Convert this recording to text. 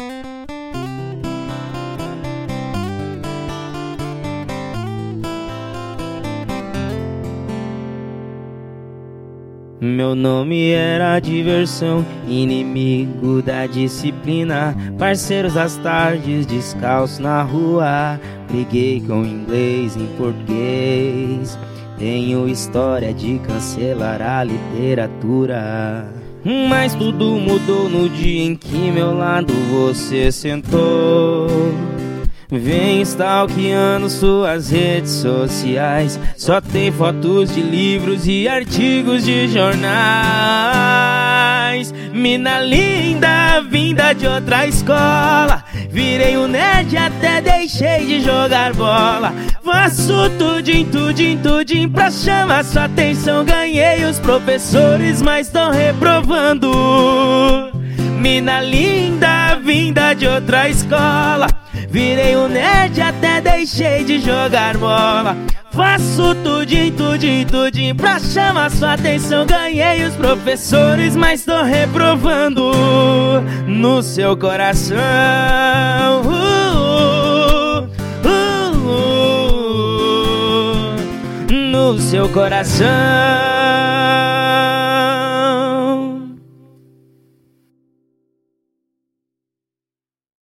Meu nome era diversão, inimigo da disciplina. Parceiros das tardes, descalço na rua. Briguei com inglês em português. Tenho história de cancelar a literatura. Mas tudo mudou no dia em que meu lado você sentou. Vem stalkeando suas redes sociais. Só tem fotos de livros e artigos de jornais. Mina linda, vinda de outra escola. Virei um nerd, até deixei de jogar bola. Faço tudinho pra chamar sua atenção. Ganhei os professores, mas tão reprovando. Mina linda, vinda de outra escola. Virei um nerd, até deixei de jogar bola. Faço tudinho pra chamar sua atenção. Ganhei os professores, mas tô reprovando. No seu coração, no seu coração.